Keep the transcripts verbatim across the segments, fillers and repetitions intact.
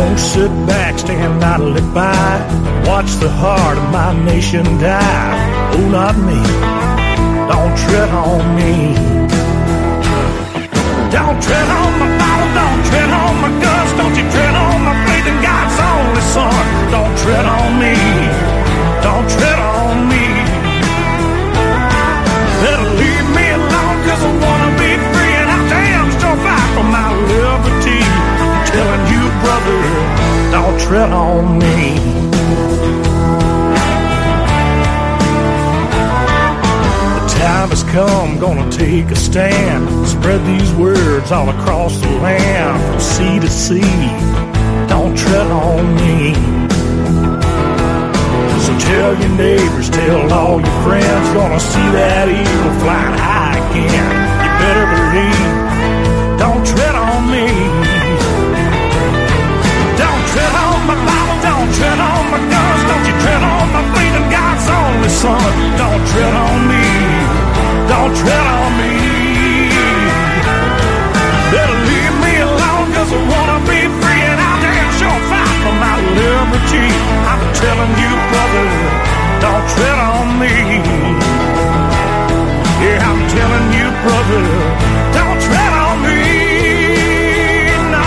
Don't sit back, stand idly by, watch the heart of my nation die. Oh, not me. Don't tread on me. Don't tread on my Bible, don't tread on my guns, don't you tread on my faith in God's only Son. Don't tread on me, don't tread on me. Better leave me alone, cause I wanna be free, and I damn sure fight for my liberty. I'm telling you, brother, don't tread on me. Time has come, gonna take a stand, spread these words all across the land, from sea to sea. Don't tread on me. So tell your neighbors, tell all your friends, gonna see that eagle flying high again. You better believe, don't tread on me. Don't tread on my Bible, don't tread on my guns, don't you tread on my faith in God's only Son. Don't tread on me. Don't tread on me. Better leave me alone, cause I wanna be free, and I'll damn sure fight for my liberty. I'm telling you, brother, don't tread on me. Yeah, I'm telling you, brother, don't tread on me. No.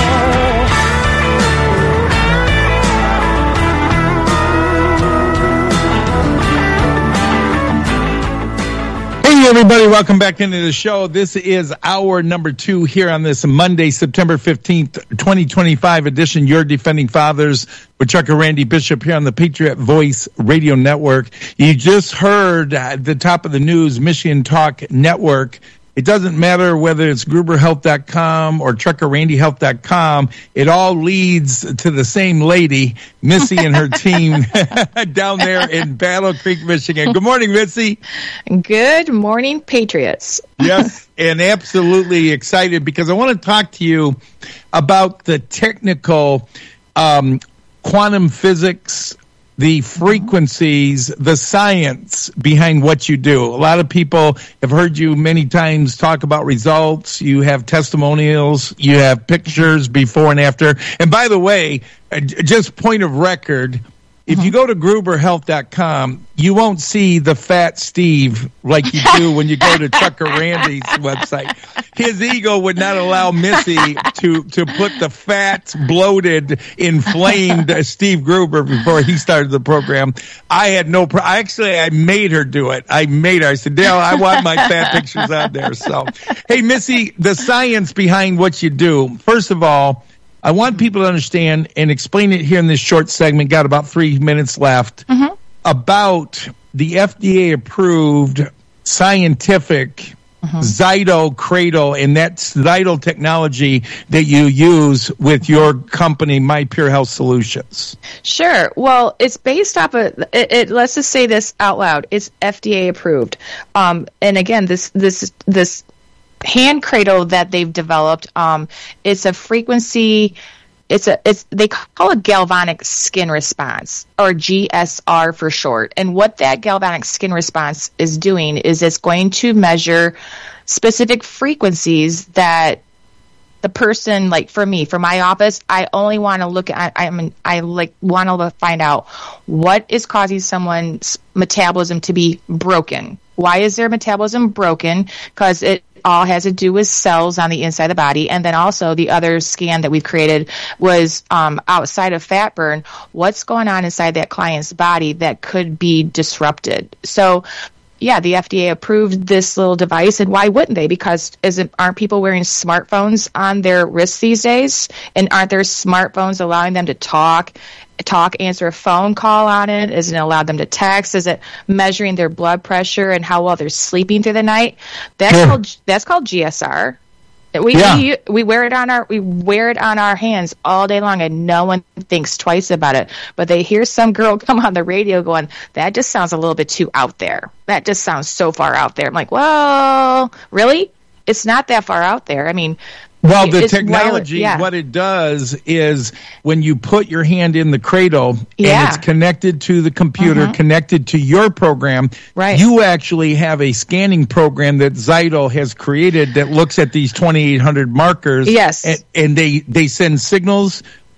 Hey everybody, welcome back into the show. This is hour number two here on this Monday, September fifteenth, twenty twenty-five edition, Your Defending Fathers with Chuck and Randy Bishop here on the Patriot Voice Radio Network. You just heard at the top of the news, Michigan Talk Network. It doesn't matter whether it's Gruber Health dot com or Trucker Randy Health dot com. It all leads to the same lady, Missy and her team down there in Battle Creek, Michigan. Good morning, Missy. Good morning, Patriots. Yes, and absolutely excited because I want to talk to you about the technical um, quantum physics, the frequencies, the science behind what you do. A lot of people have heard you many times talk about results. You have testimonials. You have pictures before and after. And by the way, just point of record, if you go to Gruber Health dot com, you won't see the fat Steve like you do when you go to Chuck or Randy's website. His ego would not allow Missy to, to put the fat, bloated, inflamed Steve Gruber before he started the program. I had no pro- I actually, I made her do it. I made her. I said, Dale, I want my fat pictures out there. So, hey, Missy, the science behind what you do. First of all, I want people to understand and explain it here in this short segment, got about three minutes left, mm-hmm. about the F D A-approved scientific mm-hmm. Zyto Cradle and that Zyto technology that you use with your company, My Pure Health Solutions. Sure. Well, it's based off of, it, it, let's just say this out loud, it's F D A-approved. Um, and again, this this this hand cradle that they've developed, um, it's a frequency, it's a, it's, they call it galvanic skin response, or G S R for short. And what that galvanic skin response is doing is it's going to measure specific frequencies that the person, like for me, for my office, I only want to look at, I mean, I like want to find out what is causing someone's metabolism to be broken. Why is their metabolism broken? Because it all has to do with cells on the inside of the body. And then also the other scan that we've created was um, outside of fat burn, what's going on inside that client's body that could be disrupted. So, yeah, the F D A approved this little device, and why wouldn't they? Because isn't, aren't people wearing smartphones on their wrists these days? And aren't their smartphones allowing them to talk talk, answer a phone call on it? Is it allowed them to text? Is it measuring their blood pressure and how well they're sleeping through the night? That's sure. called that's called G S R. We, yeah. we we wear it on our we wear it on our hands all day long, and no one thinks twice about it. But they hear some girl come on the radio going, "That just sounds a little bit too out there. That just sounds so far out there." I'm like, "Well, really? It's not that far out there. I mean." Well, the technology, yeah. what it does is when you put your hand in the cradle yeah. and it's connected to the computer, mm-hmm. connected to your program, right. you actually have a scanning program that Zyto has created that looks at these twenty-eight hundred markers. Yes. And, and they, they send signals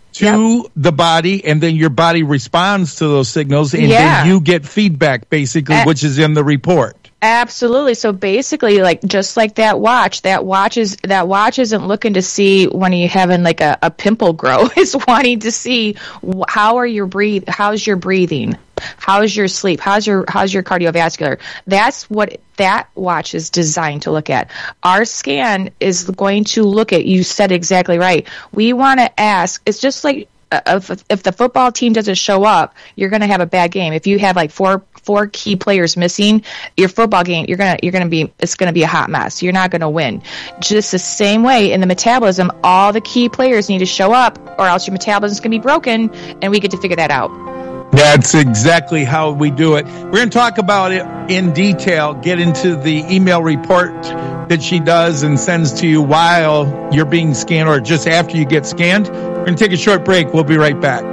to Yep. the body, and then your body responds to those signals, and Yeah. then you get feedback, basically, A- which is in the report. Absolutely. So basically, like just like that watch, that watch is that watch isn't looking to see when you're having like a, a pimple grow. It's wanting to see wh- how are your breathe, how's your breathing, how's your sleep, how's your how's your cardiovascular. That's what that watch is designed to look at. Our scan is going to look at. You said exactly right. We want to ask. It's just like. Uh, if, if the football team doesn't show up, you're going to have a bad game. If you have like four four key players missing, your football game, you're gonna you're gonna be it's gonna be a hot mess. You're not going to win. Just the same way in the metabolism, all the key players need to show up, or else your metabolism is going to be broken, and we get to figure that out. That's exactly how we do it. We're going to talk about it in detail, get into the email report that she does and sends to you while you're being scanned or just after you get scanned. We're going to take a short break. We'll be right back.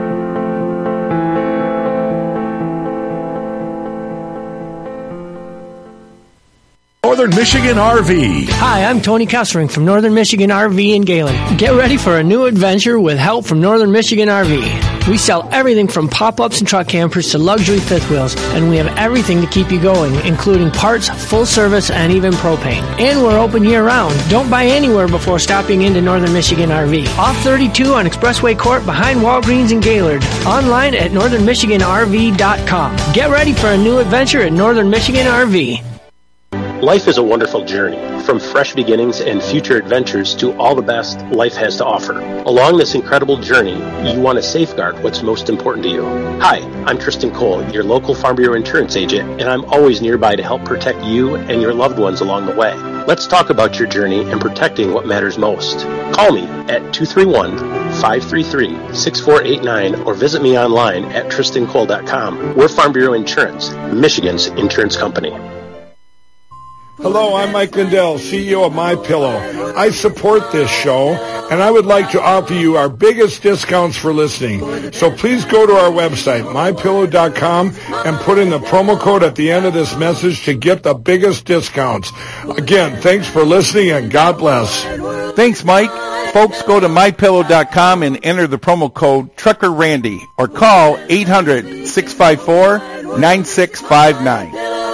Northern Michigan R V. Hi, I'm Tony Kessering from Northern Michigan R V in Galen. Get ready for a new adventure with help from Northern Michigan R V. We sell everything from pop-ups and truck campers to luxury fifth wheels, and we have everything to keep you going, including parts, full service, and even propane. And we're open year-round. Don't buy anywhere before stopping into Northern Michigan R V. Off thirty-two on Expressway Court behind Walgreens in Gaylord. Online at northern michigan r v dot com. Get ready for a new adventure at Northern Michigan R V. Life is a wonderful journey, from fresh beginnings and future adventures to all the best life has to offer. Along this incredible journey, you want to safeguard what's most important to you. Hi, I'm Tristan Cole, your local Farm Bureau insurance agent, and I'm always nearby to help protect you and your loved ones along the way. Let's talk about your journey and protecting what matters most. Call me at two three one, five three three, six four eight nine or visit me online at tristan cole dot com. We're Farm Bureau Insurance, Michigan's insurance company. Hello, I'm Mike Lindell, C E O of MyPillow. I support this show, and I would like to offer you our biggest discounts for listening. So please go to our website, my pillow dot com, and put in the promo code at the end of this message to get the biggest discounts. Again, thanks for listening, and God bless. Thanks, Mike. Folks, go to my pillow dot com and enter the promo code Trucker Randy or call eight hundred, six five four, nine six five nine.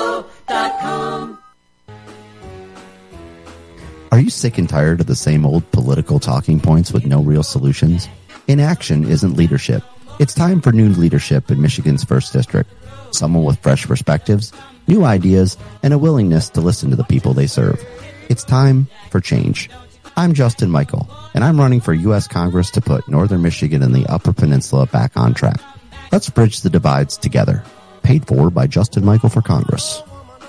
Are you sick and tired of the same old political talking points with no real solutions? Inaction isn't leadership. It's time for new leadership in Michigan's first District. Someone with fresh perspectives, new ideas, and a willingness to listen to the people they serve. It's time for change. I'm Justin Michael, and I'm running for U S Congress to put Northern Michigan and the Upper Peninsula back on track. Let's bridge the divides together. Paid for by Justin Michael for Congress.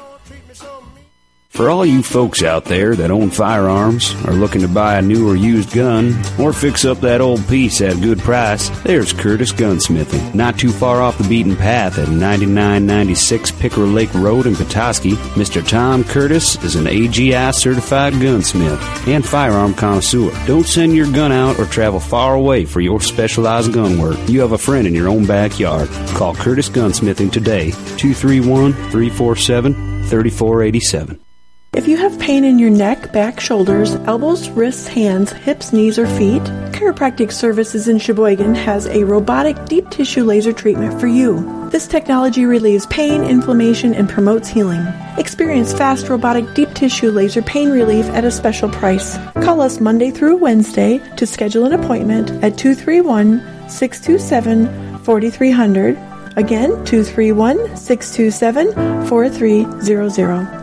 For all you folks out there that own firearms, are looking to buy a new or used gun, or fix up that old piece at a good price, there's Curtis Gunsmithing. Not too far off the beaten path at ninety-nine ninety-six Pickerel Lake Road in Petoskey, Mister Tom Curtis is an A G I certified gunsmith and firearm connoisseur. Don't send your gun out or travel far away for your specialized gun work. You have a friend in your own backyard. Call Curtis Gunsmithing today, two three one, three four seven, three four eight seven. If you have pain in your neck, back, shoulders, elbows, wrists, hands, hips, knees, or feet, Chiropractic Services in Sheboygan has a robotic deep tissue laser treatment for you. This technology relieves pain, inflammation, and promotes healing. Experience fast robotic deep tissue laser pain relief at a special price. Call us Monday through Wednesday to schedule an appointment at two three one, six two seven, four three zero zero. Again, two three one, six two seven, four three zero zero.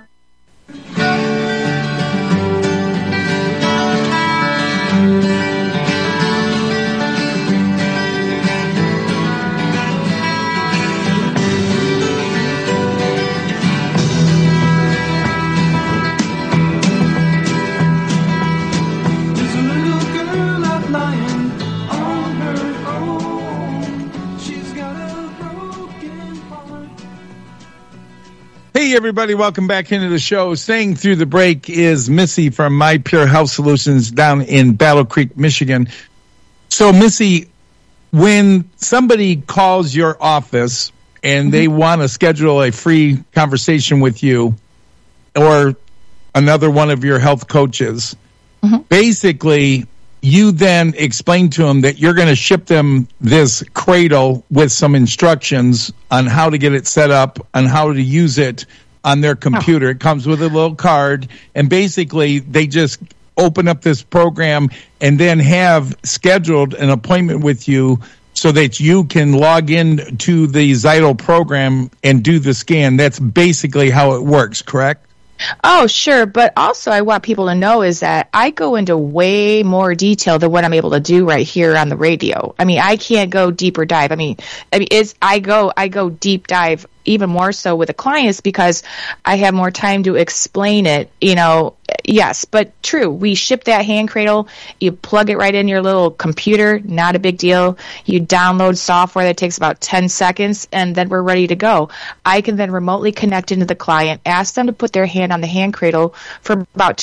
Hey, everybody, welcome back into the show. Staying through the break is Missy from My Pure Health Solutions down in Battle Creek, Michigan. So, Missy, when somebody calls your office and mm-hmm. they want to schedule a free conversation with you or another one of your health coaches, mm-hmm. basically you then explain to them that you're going to ship them this cradle with some instructions on how to get it set up and how to use it on their computer. Oh. It comes with a little card, and basically they just open up this program and then have scheduled an appointment with you so that you can log in to the Zytle program and do the scan. That's basically how it works, correct? Oh, sure. But also I want people to know is that I go into way more detail than what I'm able to do right here on the radio. I mean, I can't go deeper dive. I mean, I mean, it's, I go, I go deep dive even more so with the clients because I have more time to explain it, you know. Yes, but true. We ship that hand cradle. You plug it right in your little computer. Not a big deal. You download software that takes about ten seconds, and then we're ready to go. I can then remotely connect into the client, ask them to put their hand on the hand cradle for about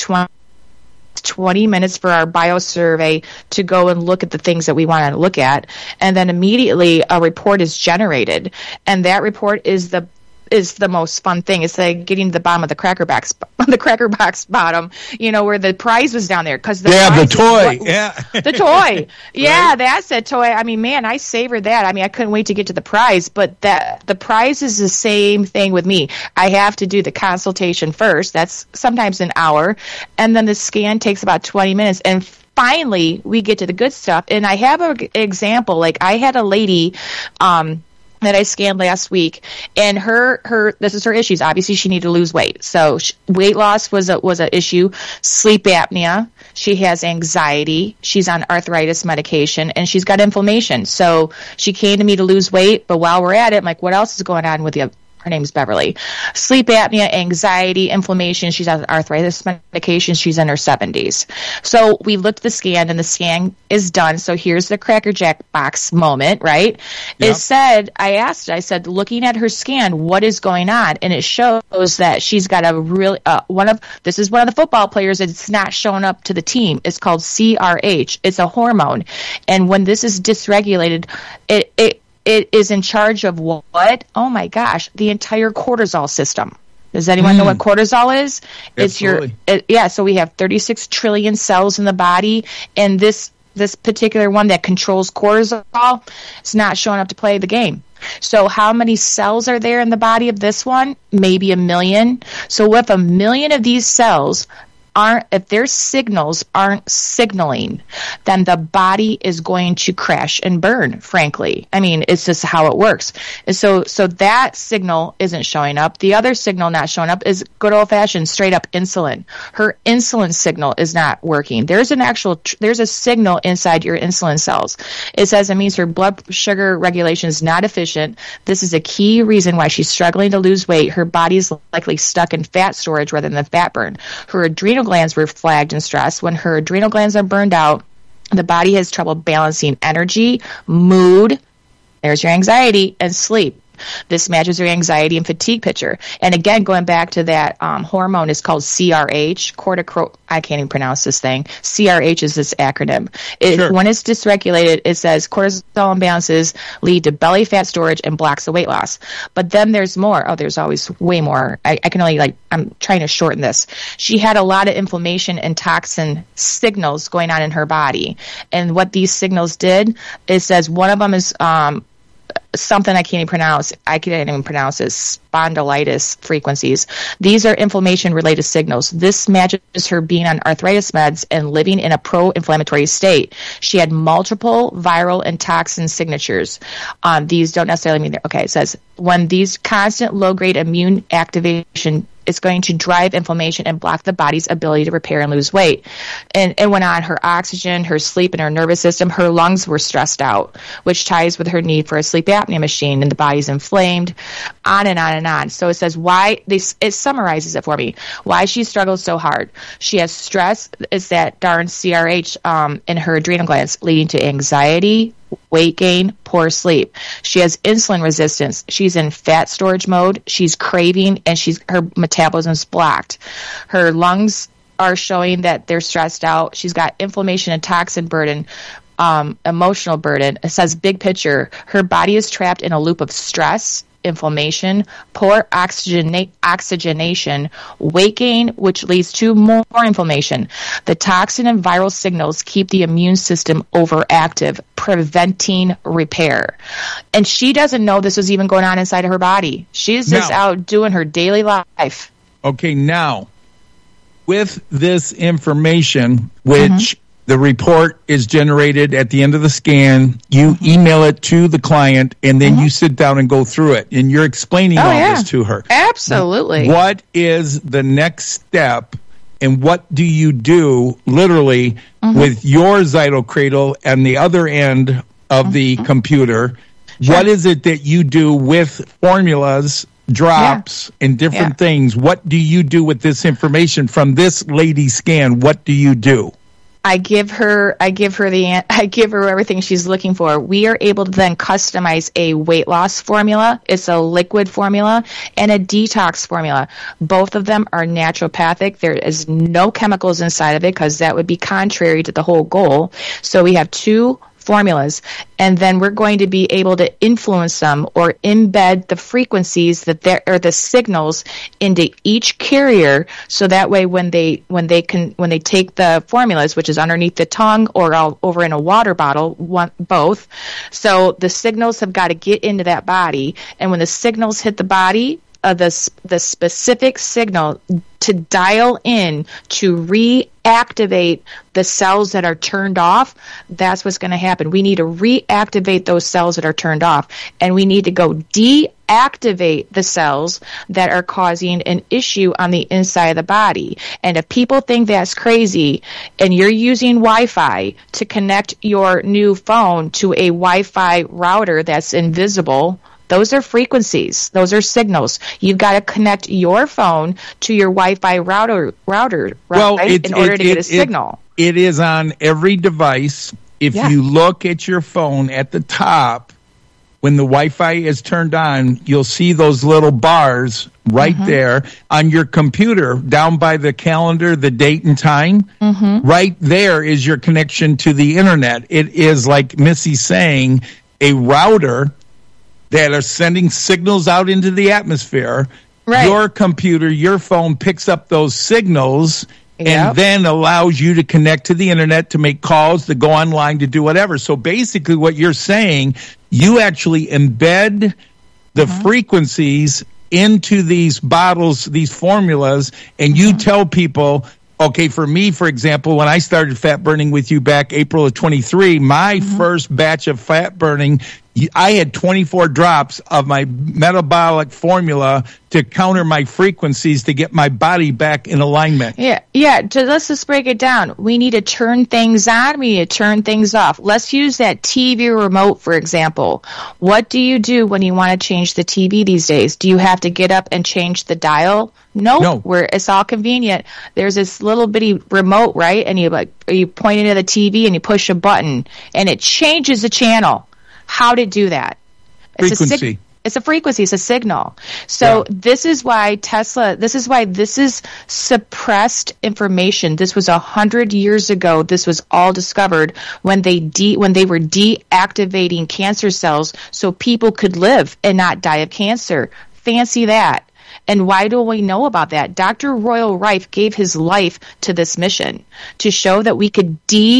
twenty minutes for our biosurvey to go and look at the things that we want to look at. And then immediately a report is generated. And that report is the is the most fun thing. It's like getting to the bottom of the cracker box, the cracker box bottom, you know, where the prize was down there. Cause the yeah, the toy. What, yeah. The toy. Yeah, right? That's a toy. I mean, man, I savored that. I mean, I couldn't wait to get to the prize, but that the prize is the same thing with me. I have to do the consultation first. That's sometimes an hour. And then the scan takes about twenty minutes. And finally, we get to the good stuff. And I have an example. Like, I had a lady, um, that I scanned last week, and her, her, this is her issues. Obviously, she needed to lose weight. So she, weight loss was a, was an issue. Sleep apnea. She has anxiety. She's on arthritis medication, and she's got inflammation. So she came to me to lose weight, but while we're at it, I'm like, what else is going on with you? Her name's Beverly. Sleep apnea, anxiety, inflammation. She's on arthritis medication. She's in her seventies. So we looked at the scan, and the scan is done. So here's the Cracker Jack box moment, right? Yep. It said, I asked, I said, looking at her scan, what is going on? And it shows that she's got a really, uh, one of, this is one of the football players that's not showing up to the team. It's called C R H. It's a hormone. And when this is dysregulated, it, it, It is in charge of what? Oh my gosh, the entire cortisol system. Does anyone mm. know what cortisol is? Absolutely. It's your it, yeah. So we have thirty-six trillion cells in the body, and this this particular one that controls cortisol is not showing up to play the game. So how many cells are there in the body of this one? Maybe a million. So if a million of these cells aren't, if their signals aren't signaling, then the body is going to crash and burn, frankly. I mean, it's just how it works. And so, so that signal isn't showing up. The other signal not showing up is good old fashioned straight up insulin. Her insulin signal is not working. There's an actual, there's a signal inside your insulin cells. It says it means her blood sugar regulation is not efficient. This is a key reason why she's struggling to lose weight. Her body's likely stuck in fat storage rather than fat burn. Her adrenal glands were flagged in stress. When her adrenal glands are burned out, the body has trouble balancing energy, mood, there's your anxiety, and sleep. This matches your anxiety and fatigue picture. And again, going back to that um, hormone is called C R H, corticro. I can't even pronounce this thing. C R H is this acronym. It, sure. When it's dysregulated, it says cortisol imbalances lead to belly fat storage and blocks the weight loss. But then there's more. Oh, there's always way more. I, I can only like, I'm trying to shorten this. She had a lot of inflammation and toxin signals going on in her body. And what these signals did, it says one of them is, um, something I can't even pronounce. I can't even pronounce it. Spondylitis frequencies. These are inflammation-related signals. This matches her being on arthritis meds and living in a pro-inflammatory state. She had multiple viral and toxin signatures. Um, these don't necessarily mean they're okay. It says when these constant low-grade immune activation it's going to drive inflammation and block the body's ability to repair and lose weight. And it went on her oxygen, her sleep, and her nervous system. Her lungs were stressed out, which ties with her need for a sleep apnea machine, and the body's inflamed, on and on and on. So it says why, they, it summarizes it for me, why she struggles so hard. She has stress, is that darn C R H um, in her adrenal glands, leading to anxiety, weight gain, poor sleep. She has insulin resistance. She's in fat storage mode. She's craving, and she's her metabolism's blocked. Her lungs are showing that they're stressed out. She's got inflammation and toxin burden, um, emotional burden. It says big picture. Her body is trapped in a loop of stress, inflammation, poor oxygena- oxygenation, waking, which leads to more inflammation. The toxin and viral signals keep the immune system overactive, preventing repair. And she doesn't know this was even going on inside of her body. She's just No. out doing her daily life. Okay, now, with this information, which Mm-hmm. the report is generated at the end of the scan, you Mm-hmm. email it to the client, and then you sit down and go through it, and you're explaining Oh, all yeah. this to her. Absolutely. What is the next step, and what do you do literally Mm-hmm. with your Zytocradle and the other end of the Mm-hmm. computer? What is it that you do with formulas, drops, and different Yeah. things? What do you do with this information from this lady's scan? What do you do? I give her, I give her the, an- I give her everything she's looking for. We are able to then customize a weight loss formula. It's a liquid formula and a detox formula. Both of them are naturopathic. There is no chemicals inside of it because that would be contrary to the whole goal. So we have two formulas, and then we're going to be able to influence them or embed the frequencies that there or the signals into each carrier, so that way when they when they can when they take the formulas, which is underneath the tongue or all over in a water bottle, one, both, so the signals have got to get into that body, and when the signals hit the body, uh, the the specific signal to dial in to reactivate the cells that are turned off, that's what's going to happen. We need to reactivate those cells that are turned off, and we need to go deactivate the cells that are causing an issue on the inside of the body. And if people think that's crazy, and you're using Wi-Fi to connect your new phone to a Wi-Fi router that's invisible, those are frequencies. Those are signals. You've got to connect your phone to your Wi-Fi router, router Well, right, it- in order it- to get it- a signal. It, it is on every device. If Yeah. you look at your phone at the top, when the Wi-Fi is turned on, you'll see those little bars right Mm-hmm. there on your computer, down by the calendar, the date and time. Mm-hmm. Right there is your connection to the internet. It is, like Missy's saying, a router that are sending signals out into the atmosphere. Right. Your computer, your phone picks up those signals Yep. and then allows you to connect to the internet, to make calls, to go online, to do whatever. So basically what you're saying, you actually embed the Mm-hmm. frequencies into these bottles, these formulas, and you tell people, okay, for me, for example, when I started fat burning with you back April of twenty-three, my first batch of fat burning, y- I had twenty-four drops of my metabolic formula to counter my frequencies to get my body back in alignment. Yeah, yeah. To, let's just break it down. We need to turn things on. We need to turn things off. Let's use that T V remote, for example. What do you do when you want to change the T V these days? Do you have to get up and change the dial? No, No. where it's all convenient. There's this little bitty remote, right? And you like you point into the T V and you push a button, and it changes the channel. How to do that? It's a sig- Frequency. It's a frequency. It's a signal. So Yeah. this is why Tesla, this is why this is suppressed information. This was a hundred years ago. This was all discovered when they de- when they were deactivating cancer cells so people could live and not die of cancer. Fancy that. And why do we know about that? Doctor Royal Rife gave his life to this mission to show that we could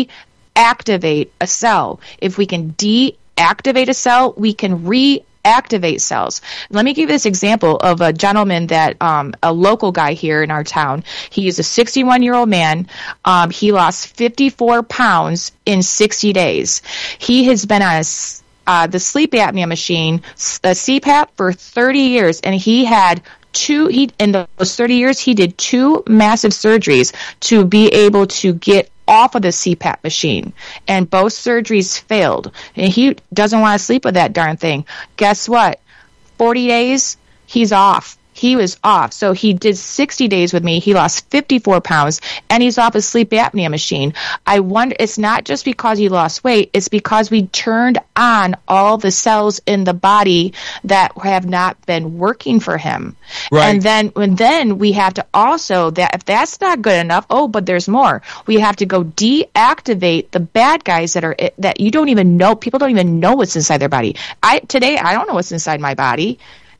deactivate a cell. If we can deactivate a cell, we can reactivate cells. Let me give you this example of a gentleman that, um, a local guy here in our town. He is a sixty-one-year-old man. Um, he lost fifty-four pounds in sixty days. He has been on a s- uh, the sleep apnea machine, s- a C PAP, for thirty years, and he had two he in those thirty years he did two massive surgeries to be able to get off of the C PAP machine, and both surgeries failed, and he doesn't want to sleep with that darn thing. Guess what? forty days he's off. He was off. So he did sixty days with me. He lost fifty-four pounds, and he's off a sleep apnea machine. I wonder, it's not just because he lost weight, it's because we turned on all the cells in the body that have not been working for him. Right. And then, and then we have to also, that if that's not good enough, oh, but there's more. We have to go deactivate the bad guys that are, that you don't even know, people don't even know what's inside their body. I, today, I don't know what's inside my body.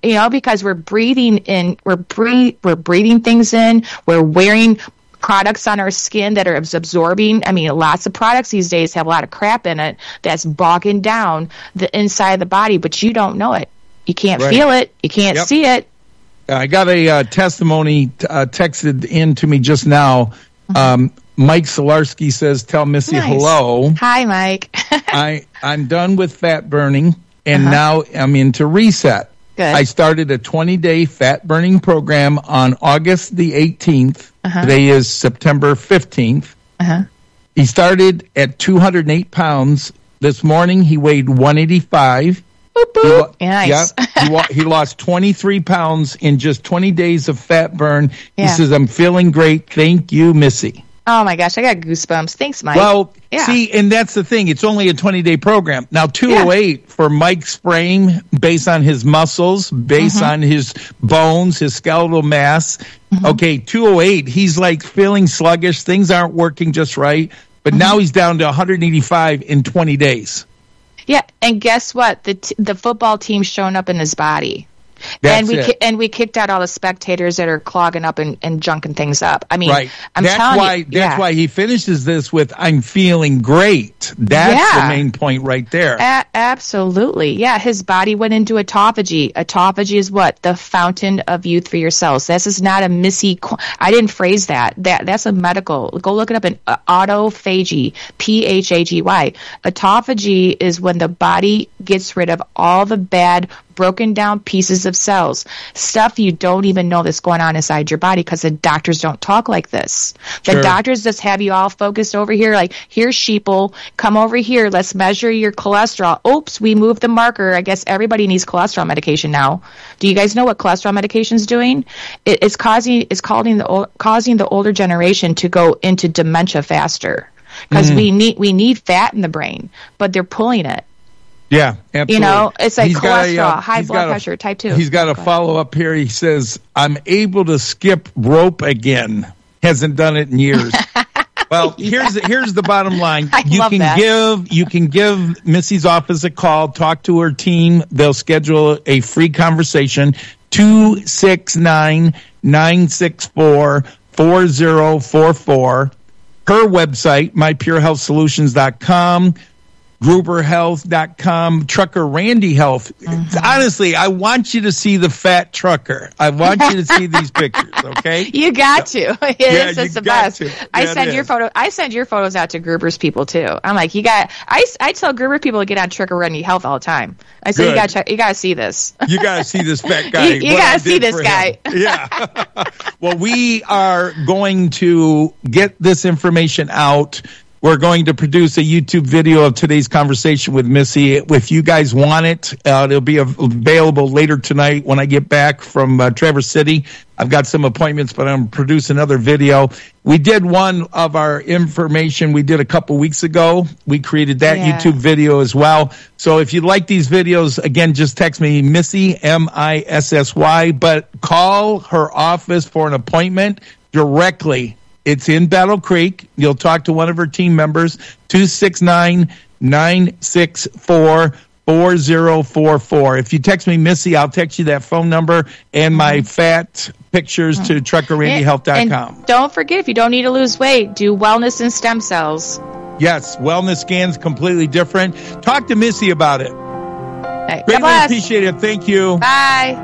you know, because we're breathing in, we're breathe, we're breathing things in, we're wearing products on our skin that are absorbing. I mean, lots of products these days have a lot of crap in it that's bogging down the inside of the body, but you don't know it. You can't Right. feel it. You can't Yep. see it. I got a uh, testimony uh, texted in to me just now. Um, Mike Solarski says, tell Missy Nice. hello. Hi, Mike. I, I'm done with fat burning, and Uh-huh. now I'm into reset. Good. I started a twenty-day fat burning program on August the eighteenth. Uh-huh. Today is September fifteenth. Uh-huh. He started at two hundred eight pounds. This morning he weighed one eighty-five. Boop, He boop. lo- Nice. Yeah, he, wa- he lost twenty-three pounds in just twenty days of fat burn. He Yeah. says, I'm feeling great. Thank you, Missy. Oh my gosh, I got goosebumps. Thanks, Mike. Well, Yeah. see, and that's the thing. It's only a twenty-day program. Now, two oh eight for Mike's frame, based on his muscles, based Mm-hmm. on his bones, his skeletal mass. Okay, two oh eight, he's like feeling sluggish. Things aren't working just right. But Mm-hmm. now he's down to one eighty-five in twenty days. Yeah, and guess what? The t- the football team's showing up in his body. That's and we it. ki- and we kicked out all the spectators that are clogging up and, and junking things up. I mean, Right. I'm that's telling why you, that's yeah. why he finishes this with I'm feeling great. That's Yeah. the main point right there. A- absolutely. Yeah, his body went into autophagy. Autophagy is what? The fountain of youth for your cells. This is not a Missy. Qu- I didn't phrase that. That That's a medical. Go look it up in uh, autophagy, P H A G Y. Autophagy is when the body gets rid of all the bad, broken down pieces of cells, stuff you don't even know that's going on inside your body because the doctors don't talk like this. The Sure. doctors just have you all focused over here, like, here's sheeple, come over here, let's measure your cholesterol. Oops, we moved the marker. I guess everybody needs cholesterol medication now. Do you guys know what cholesterol medication is doing? It, it's causing it's causing the ol- causing the older generation to go into dementia faster because Mm. we need we need fat in the brain, but they're pulling it. Yeah, absolutely. You know, it's like He's got a, cholesterol, uh, high he's blood got a- pressure, type two. He's got a Go ahead. follow up here. He says, I'm able to skip rope again. Hasn't done it in years. Well, here's here's the bottom line. I you love can that. give you can give Missy's office a call, talk to her team. They'll schedule a free conversation. two six nine, nine six four, four zero four four. Her website, my pure health solutions dot com. Gruber Health dot com, Trucker Randy Health. Mm-hmm. Honestly, I want you to see the fat trucker. I want you to see these pictures, okay? You got to. It Yeah, is. you It's the got best. to. I Yeah, it send your is. photo. I send your photos out to Gruber's people too. I'm like, you got. I, I tell Gruber people to get on Trucker Randy Health all the time. I say, you Good. got to check. You got to see this. You got to see this fat guy. You- you what gotta I see did this for guy. him. Yeah. Well, we are going to get this information out. We're going to produce a YouTube video of today's conversation with Missy. If you guys want it, uh, it'll be av- available later tonight when I get back from uh, Traverse City. I've got some appointments, but I'm producing another video. We did one of our information we did a couple weeks ago. We created that Yeah. YouTube video as well. So if you like these videos, again, just text me Missy, M I S S Y, but call her office for an appointment directly. It's in Battle Creek. You'll talk to one of her team members, two six nine, nine six four, four zero four four. If you text me Missy, I'll text you that phone number and my fat pictures to trucker randy health dot com. And don't forget, if you don't need to lose weight, do wellness and stem cells. Yes, wellness scans completely different. Talk to Missy about it. Hey, God Greatly bless. appreciate it. Thank you. Bye.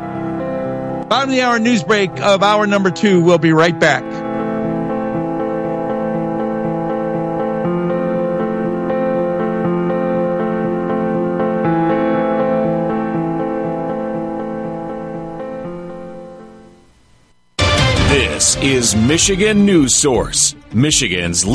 Bottom of the hour news break of hour number two. We'll be right back. This is Michigan News Source, Michigan's